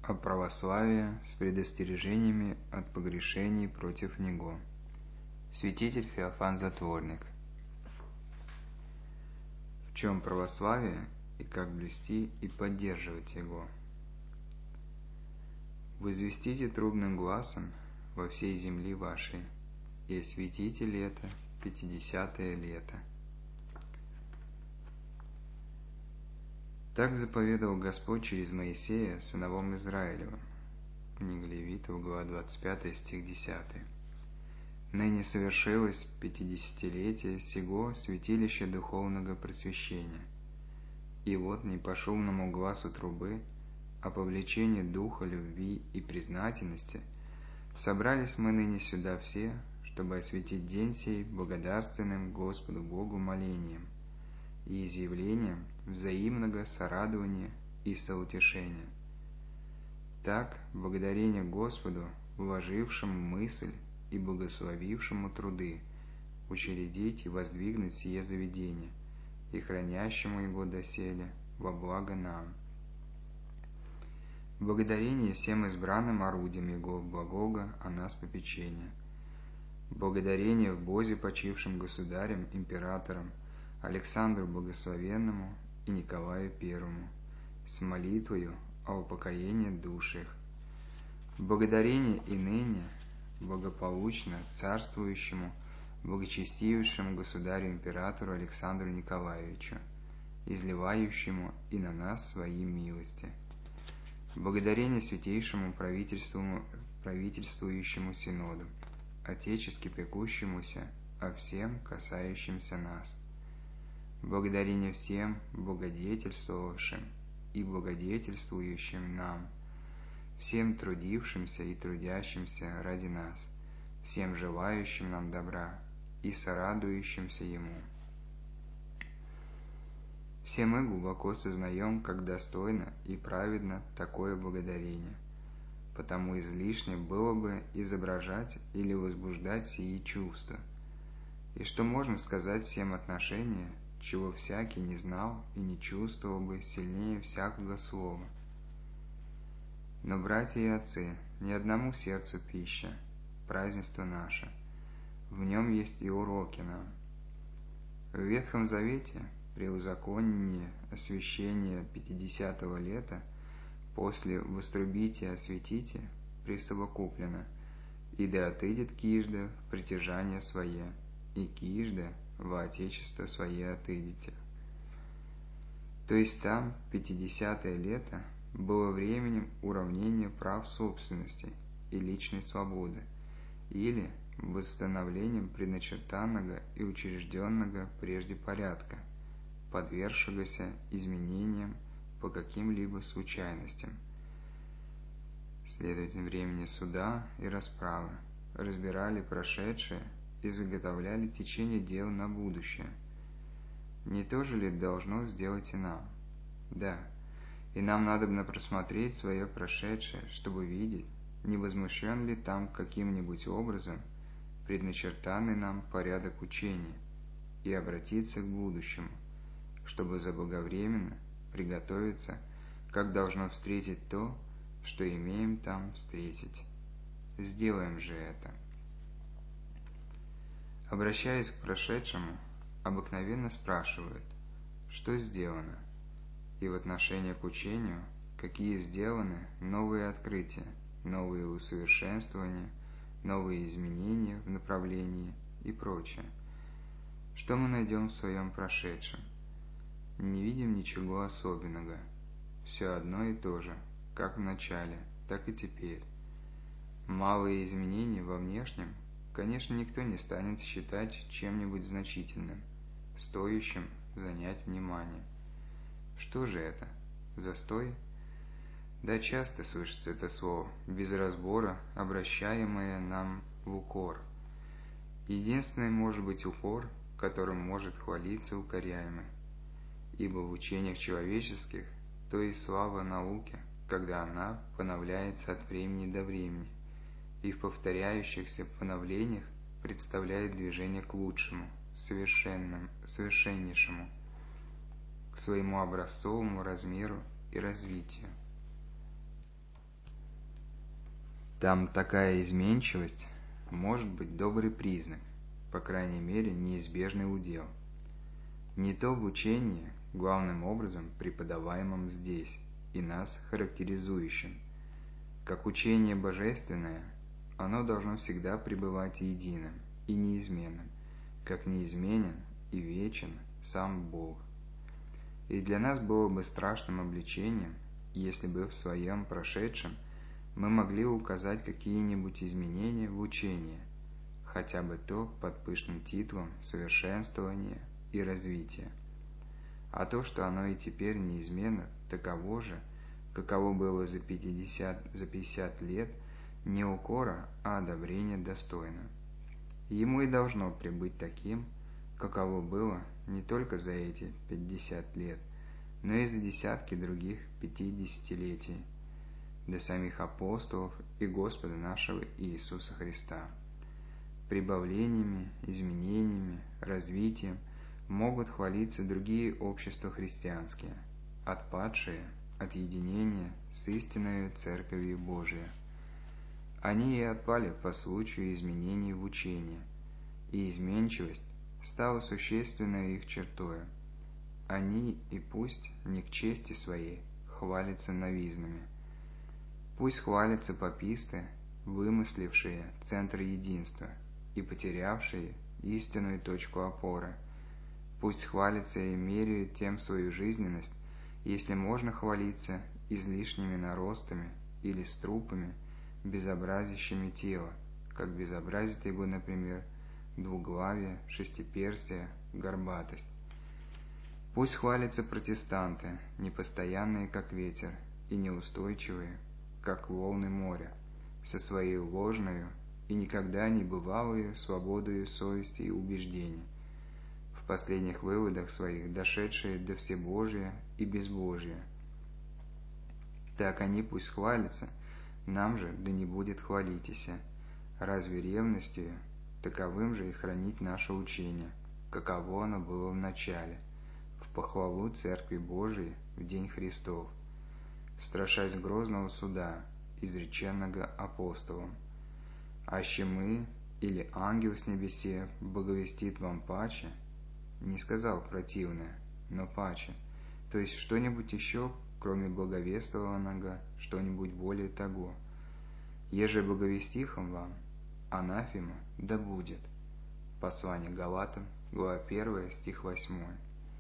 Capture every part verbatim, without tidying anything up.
а православие с предостережениями от погрешений против него. Святитель Феофан Затворник. В чем православие и как блюсти и поддерживать его? Возвестите трубным гласом во всей земли вашей, и осветите лето, пятидесятое лето. Так заповедовал Господь через Моисея сыновом Израилевым. Книга Левитов, глава двадцать пятая, стих десятый. Ныне совершилось пятидесятилетие сего святилища духовного просвещения. И вот не по шумному гласу трубы, а по влечению духа любви и признательности собрались мы ныне сюда все, чтобы осветить день сей благодарственным Господу Богу молением и изъявлением взаимного сорадования и соутешения. Так, благодарение Господу, вложившему мысль и благословившему труды, учредить и воздвигнуть сие заведение, и хранящему его доселе во благо нам. Благодарение всем избранным орудиям Его благого о нас попечения. Благодарение в Бозе почившим государям, императорам, Александру Благословенному и Николаю Первому, с молитвою о упокоении душ их. Благодарение и ныне благополучно царствующему, благочестивейшему государю-императору Александру Николаевичу, изливающему и на нас свои милости. Благодарение святейшему правительству, правительствующему синоду, отечески пекущемуся о всем касающемся нас. Благодарение всем благодетельствовавшим и благодетельствующим нам, всем трудившимся и трудящимся ради нас, всем желающим нам добра и сорадующимся Ему. Все мы глубоко сознаем, как достойно и праведно такое благодарение, потому излишне было бы изображать или возбуждать сии чувства, и что можно сказать всем отношения, чего всякий не знал и не чувствовал бы сильнее всякого слова. Но, братья и отцы, ни одному сердцу пища, празднество наше, в нем есть и уроки нам. В Ветхом Завете, при узаконении освящения пятидесятого лета, после вострубития осветите, присовокуплено, и да отыдет кижда в притяжание свое, и кижда во отечество свое отыдете. То есть там пятидесятое лето было временем уравнения прав собственности и личной свободы, или восстановлением предначертанного и учрежденного прежде порядка, подвергшегося изменениям по каким-либо случайностям. Следовательно, времени суда и расправы разбирали прошедшее и заготовляли течение дел на будущее. Не то же ли должно сделать и нам? Да, и нам надобно просмотреть свое прошедшее, чтобы видеть, не возмущен ли там каким-нибудь образом предначертанный нам порядок учения, и обратиться к будущему, чтобы заблаговременно приготовиться, как должно встретить то, что имеем там встретить. Сделаем же это. Обращаясь к прошедшему, обыкновенно спрашивают, что сделано, и в отношении к учению, какие сделаны новые открытия, новые усовершенствования, новые изменения в направлении и прочее. Что мы найдем в своем прошедшем? Не видим ничего особенного. Все одно и то же, как в начале, так и теперь. Малые изменения во внешнем, конечно, никто не станет считать чем-нибудь значительным, стоящим занять внимание. Что же это? Застой? Да, часто слышится это слово, без разбора, обращаемое нам в укор. Единственный может быть укор, которым может хвалиться укоряемый. Ибо в учениях человеческих то и слава науки, когда она поновляется от времени до времени, и в повторяющихся поновлениях представляет движение к лучшему, совершенному, совершеннейшему, к своему образцовому размеру и развитию. Там такая изменчивость может быть добрый признак, по крайней мере, неизбежный удел. Не то в учении, главным образом преподаваемом здесь и нас характеризующим. Как учение божественное, оно должно всегда пребывать единым и неизменным, как неизменен и вечен сам Бог. И для нас было бы страшным обличением, если бы в своем прошедшем мы могли указать какие-нибудь изменения в учении, хотя бы то под пышным титулом совершенствования и развития. А то, что оно и теперь неизменно таково же, каково было за пятьдесят, за пятьдесят лет, не укора, а одобрения достойно. Ему и должно пребыть таким, каково было не только за эти пятьдесят лет, но и за десятки других пятидесятилетий, до самих апостолов и Господа нашего Иисуса Христа. Прибавлениями, изменениями, развитием могут хвалиться другие общества христианские, отпадшие от единения с истинною Церковью Божией. Они и отпали по случаю изменений в учении, и изменчивость стала существенной их чертою. Они и пусть не к чести своей хвалятся новизнами. Пусть хвалятся паписты, вымыслившие центр единства и потерявшие истинную точку опоры. Пусть хвалятся и меряют тем свою жизненность, если можно хвалиться излишними наростами или струпами, безобразящими тело, как безобразит его, например, двуглавие, шестиперстие, горбатость. Пусть хвалятся протестанты, непостоянные, как ветер, и неустойчивые, как волны моря, со своей ложною и никогда не бывалою свободою совести и убеждений, в последних выводах своих дошедшие до всебожия и безбожия. Так они пусть хвалятся, нам же да не будет хвалитеся, разве ревностью таковым же и хранить наше учение, каково оно было в начале, в похвалу Церкви Божией в день Христов, страшась грозного суда, изреченного апостолом. Аще мы или ангел с небесе боговестит вам паче, не сказал противное, но паче, то есть что-нибудь еще, кроме благовествованного, что-нибудь более того. Еже боговестихом вам, анафема да будет. Послание Галатам, глава первая, стих восьмой.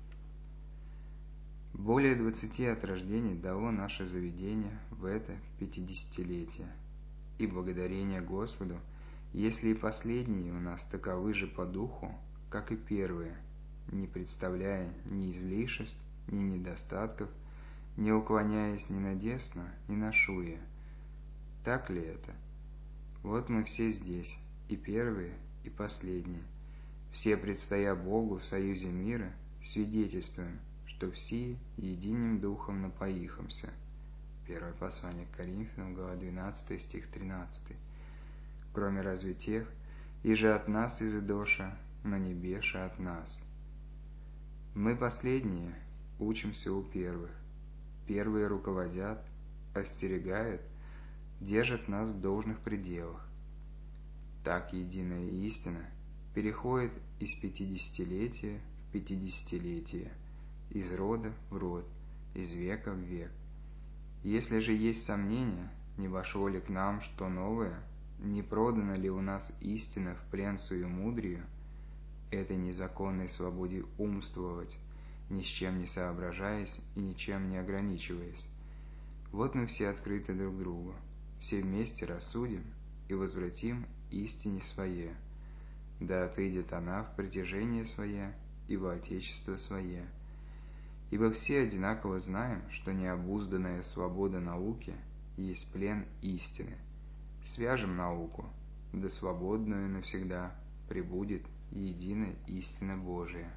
Более двадцати от рождения дало наше заведение в это пятидесятилетие, и благодарение Господу, если и последние у нас таковы же по духу, как и первые, не представляя ни излишеств, ни недостатков, не уклоняясь ни на десно, ни на шуе. Так ли это? Вот мы все здесь, и первые, и последние, все, предстоя Богу в союзе мира, свидетельствуем, что все единым духом напоихомся. Первое послание к Коринфянам, глава двенадцатая, стих тринадцатый. Кроме разве тех, и же от нас изыдоша, но не беша от нас. Мы последние учимся у первых. Первые руководят, остерегают, держат нас в должных пределах. Так единая истина переходит из пятидесятилетия в пятидесятилетие, из рода в род, из века в век. Если же есть сомнения, не вошло ли к нам что новое, не продана ли у нас истина в плен суемудрию, этой незаконной свободе умствовать, ни с чем не соображаясь и ничем не ограничиваясь. Вот мы все открыты друг другу, все вместе рассудим и возвратим истине свое, да отыдет она в притяжение свое и во отечество свое. Ибо все одинаково знаем, что необузданная свобода науки есть плен истины. Свяжем науку, да свободную навсегда пребудет единая истина Божия.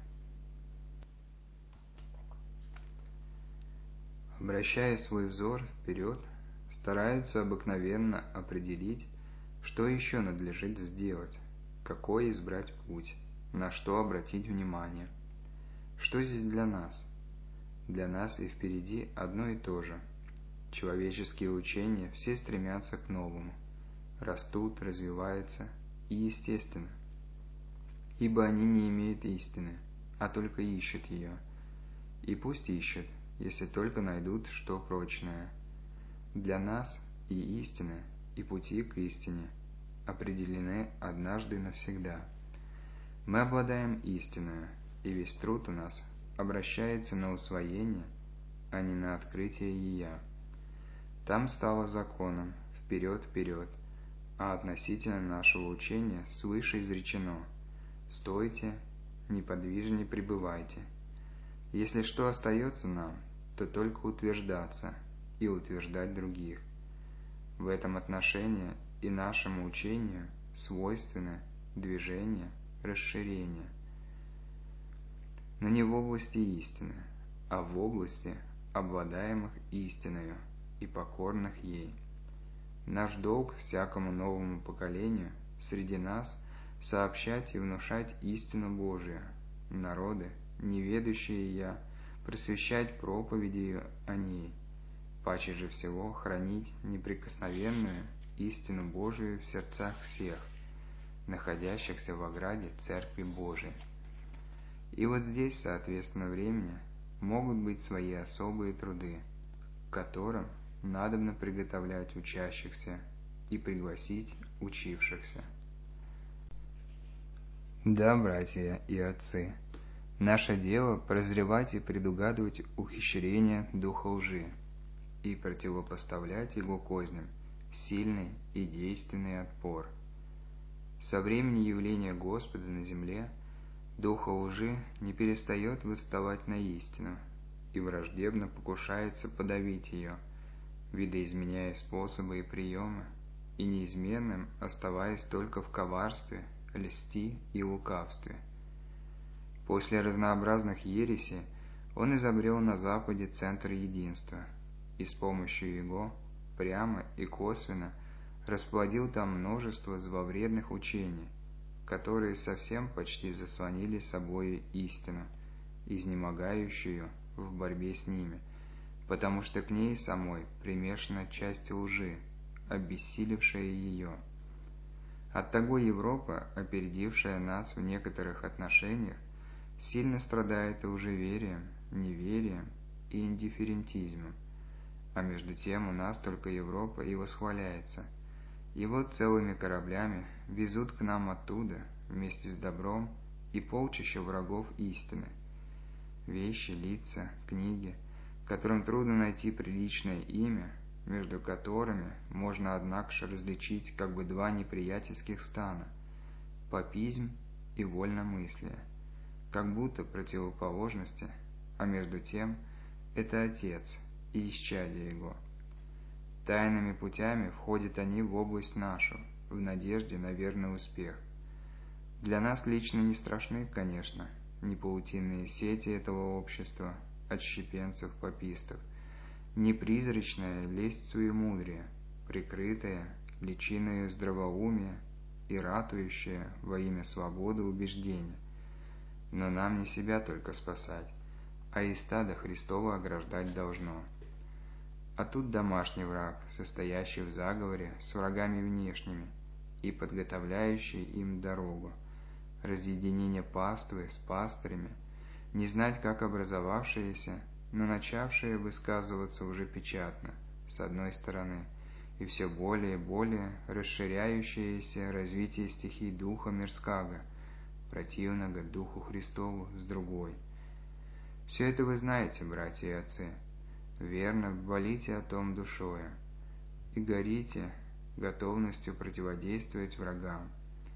Обращая свой взор вперед, стараются обыкновенно определить, что еще надлежит сделать, какой избрать путь, на что обратить внимание. Что здесь для нас? Для нас и впереди одно и то же. Человеческие учения все стремятся к новому. растут, развиваются и естественно, ибо они не имеют истины, а только ищут ее. И пусть ищут, если только найдут что прочное. Для нас и истина, и пути к истине определены однажды навсегда. Мы обладаем истиною, и весь труд у нас обращается на усвоение, а не на открытие ея. Там стало законом вперед-вперед, а относительно нашего учения свыше изречено: «Стойте, неподвижнее пребывайте». Если что остается нам, то только утверждаться и утверждать других. В этом отношении и нашему учению свойственно движение, расширение. Но не в области истины, а в области обладаемых истиною и покорных ей. Наш долг всякому новому поколению среди нас сообщать и внушать истину Божию, народы, неведающие я, просвещать проповедью о ней, паче же всего хранить неприкосновенную истину Божию в сердцах всех, находящихся в ограде Церкви Божией. И вот здесь, соответственно времени, могут быть свои особые труды, к которым надобно приготовлять учащихся и пригласить учившихся. Да, братья и отцы, наше дело прозревать и предугадывать ухищрения духа лжи и противопоставлять его козням сильный и действенный отпор. Со времени явления Господа на земле дух лжи не перестает восставать на истину и враждебно покушается подавить ее, видоизменяя способы и приемы, и неизменным оставаясь только в коварстве, льсти и лукавстве. После разнообразных ересей он изобрел на Западе центр единства, и с помощью его прямо и косвенно расплодил там множество зловредных учений, которые совсем почти заслонили собою истину, изнемогающую в борьбе с ними, потому что к ней самой примешана часть лжи, обессилившая ее. Оттого Европа, опередившая нас в некоторых отношениях, сильно страдает лжеверием, неверием и индифферентизмом, а между тем у нас только Европа и восхваляется. И вот целыми кораблями везут к нам оттуда, вместе с добром, и полчища врагов истины. Вещи, лица, книги, которым трудно найти приличное имя, между которыми можно, однако же, различить как бы два неприятельских стана – папизм и вольномыслие, как будто противоположности, а между тем это Отец и исчадие Его. Тайными путями входят они в область нашу, в надежде на верный успех. Для нас лично не страшны, конечно, ни паутинные сети этого общества, отщепенцев-папистов, ни призрачная лесть суемудрия, прикрытая личиною здравоумия и ратующая во имя свободы убеждения. Но нам не себя только спасать, а и стадо Христово ограждать должно. А тут домашний враг, состоящий в заговоре с врагами внешними и подготовляющий им дорогу, разъединение паствы с пастырями, не знать как образовавшиеся, но начавшие высказываться уже печатно, с одной стороны, и все более и более расширяющееся развитие стихий духа мирского, противного Духу Христову, с другой. Все это вы знаете, братья и отцы. Верно, болите о том душою и горите готовностью противодействовать врагам.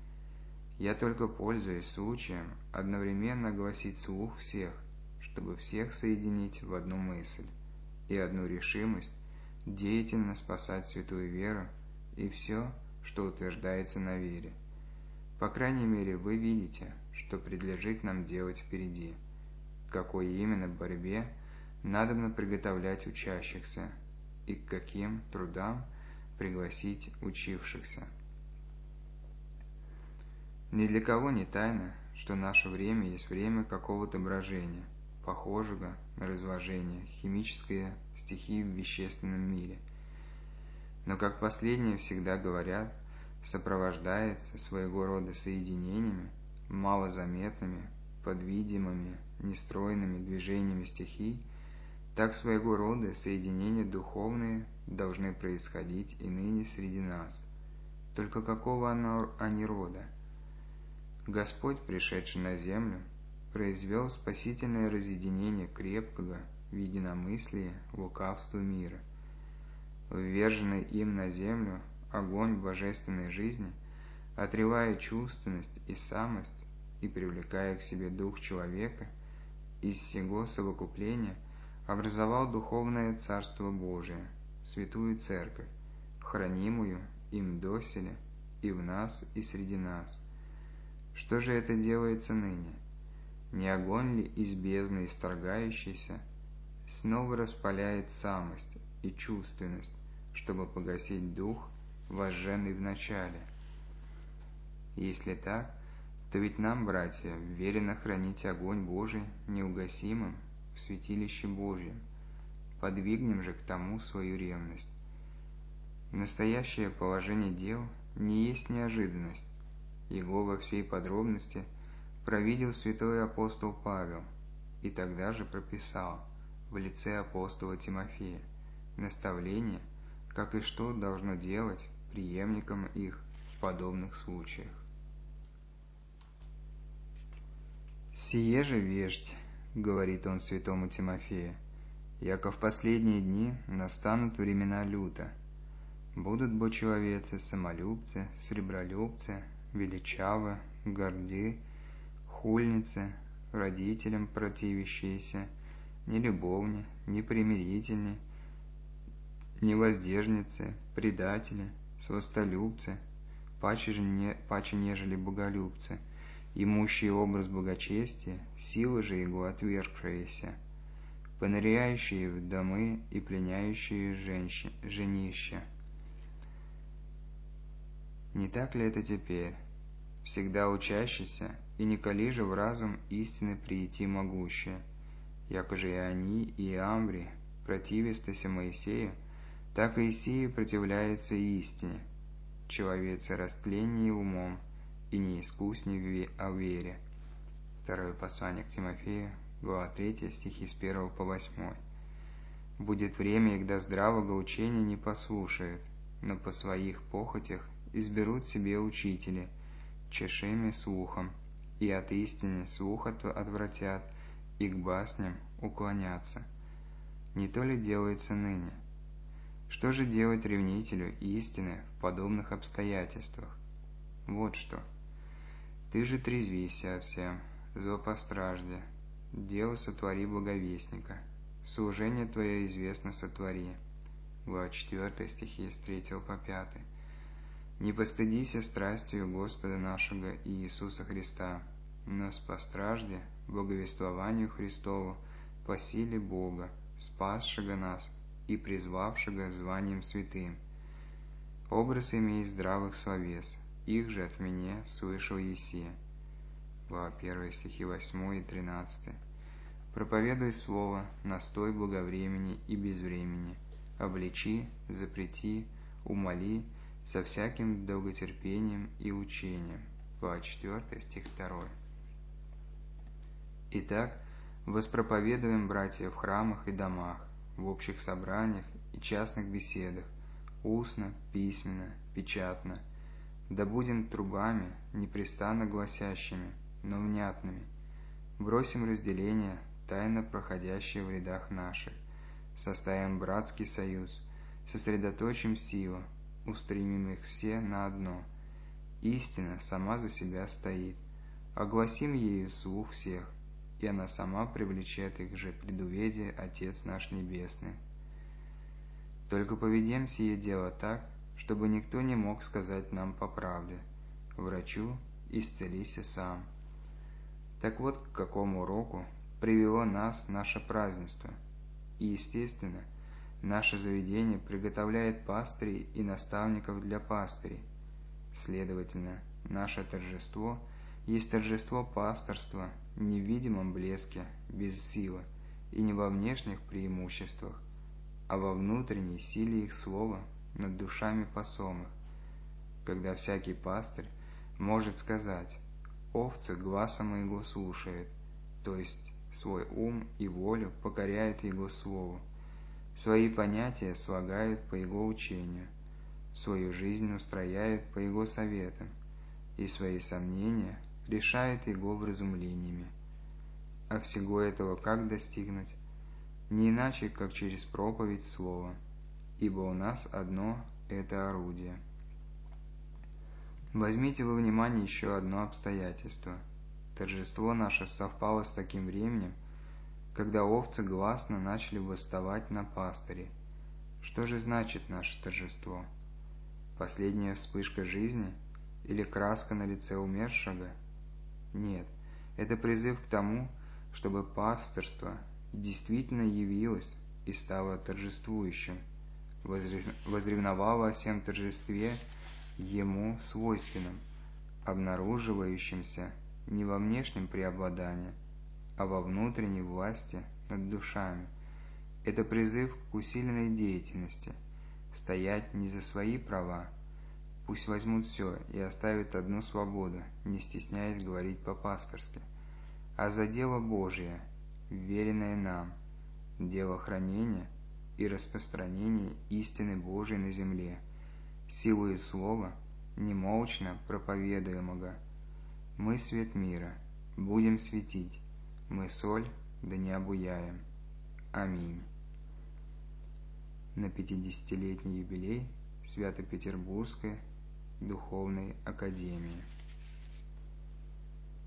Я только пользуюсь случаем одновременно гласить слух всех, чтобы всех соединить в одну мысль и одну решимость деятельно спасать святую веру и все, что утверждается на вере. По крайней мере, вы видите, что предлежит нам делать впереди, к какой именно борьбе надобно приготовлять учащихся и к каким трудам пригласить учившихся. Ни для кого не тайна, что наше время есть время какого-то брожения, похожего на разложение химической стихии в вещественном мире. Но как последние всегда говорят, сопровождается своего рода соединениями, малозаметными, под видимыми, нестройными движениями стихий, так своего рода соединения духовные должны происходить и ныне среди нас. Только какого они рода? Господь, пришедший на землю, произвел спасительное разъединение крепкого в единомыслии лукавства мира. Вверженный им на землю огонь божественной жизни, отрывая чувственность и самость и привлекая к себе дух человека, из сего совокупления образовал духовное Царство Божие, святую Церковь, хранимую им доселе и в нас, и среди нас. Что же это делается ныне? Не огонь ли из бездны исторгающийся снова распаляет самость и чувственность, чтобы погасить дух, возжженный в начале? Если так, то ведь нам, братья, верено хранить огонь Божий неугасимым в святилище Божьем. Подвигнем же к тому свою ревность. Настоящее положение дел не есть неожиданность. Его во всей подробности провидел святой апостол Павел и тогда же прописал в лице апостола Тимофея наставление, как и что должно делать преемникам их в подобных случаях. «Сие же весть, — говорит он святому Тимофею, — яко в последние дни настанут времена люто. Будут бочеловецы, самолюбцы, сребролюбцы, величавы, горды, хульницы, родителям противящиеся, нелюбовни, непримирительни, невоздержницы, предатели, сластолюбцы, паче, же не, паче нежели боголюбцы, имущие образ благочестия, силы же его отвергшиеся, поныряющие в домы и пленяющие женщин, женища». Не так ли это теперь? Всегда учащийся, и николи же в разум истины прийти могущие, яко же и они, и Амври, противястися Моисею, так и Исея противляется истине, человеце растленнее умом, и неискуснее о вере. Второе послание к Тимофею, глава третья, стихи с первого по восьмой. «Будет время, когда здравого учения не послушают, но по своих похотях изберут себе учители, чешими слухом, и от истины слух отвратят, и к басням уклонятся. Не то ли делается ныне? Что же делать ревнителю истины в подобных обстоятельствах? Вот что. Ты же трезвися о всем, злопостражде, дело сотвори благовестника, служение твое известно сотвори». Глава четвёртая, стихи с третьего по пятый. «Не постыдися страстью Господа нашего и Иисуса Христа, но спостражде благовествованию Христову по силе Бога, спасшего нас и призвавшего званием святым. Образ имей здравых словес, их же от меня слышал Есия». Глава первая, стихи восьмой и тринадцатый. «Проповедуй слово, настой благовремени и безвремени, обличи, запрети, умоли со всяким долготерпением и учением». Глава четвёртая, стих второй. Итак, воспроповедуем, братья, в храмах и домах, в общих собраниях и частных беседах, устно, письменно, печатно, да будем трубами, непрестанно гласящими, но внятными. Бросим разделение, тайно проходящее в рядах наших, составим братский союз, сосредоточим силу, устремим их все на одно. Истина сама за себя стоит. Огласим ею вслух всех, и она сама привлечет их же предуведие Отец наш Небесный. Только поведем сие дело так, чтобы никто не мог сказать нам по правде: врачу исцелися сам. Так вот, к какому уроку привело нас наше празднество. И, естественно, наше заведение приготовляет пастырей и наставников для пастырей. Следовательно, наше торжество есть торжество пасторства не в видимом блеске, без силы, и не во внешних преимуществах, а во внутренней силе их слова над душами посомых. когда всякий пастырь может сказать: «Овцы гласа моего слушают», то есть свой ум и волю покоряет Его Слову, свои понятия слагают по Его учению, свою жизнь устрояют по Его советам и свои сомнения решает Его вразумлениями. А всего этого как достигнуть? Не иначе, как через проповедь Слова, ибо у нас одно это орудие. Возьмите во внимание еще одно обстоятельство. Торжество наше совпало с таким временем, когда овцы гласно начали восставать на пастыре. Что же значит наше торжество? Последняя вспышка жизни или краска на лице умершего? Нет, это призыв к тому, чтобы пастырство действительно явилось и стало торжествующим, возревновало о всем торжестве Ему свойственном, обнаруживающемся не во внешнем преобладании, а во внутренней власти над душами. Это призыв к усиленной деятельности, стоять не за свои права, пусть возьмут все и оставят одну свободу, не стесняясь говорить по-пасторски, а за дело Божие, веренное нам, дело хранения и распространения истины Божией на земле, силою слова, немолчно проповедуемого. Мы свет мира, будем светить, мы соль, да не обуяем. Аминь. На пятидесятилетний юбилей Свято-Петербургской духовной академии.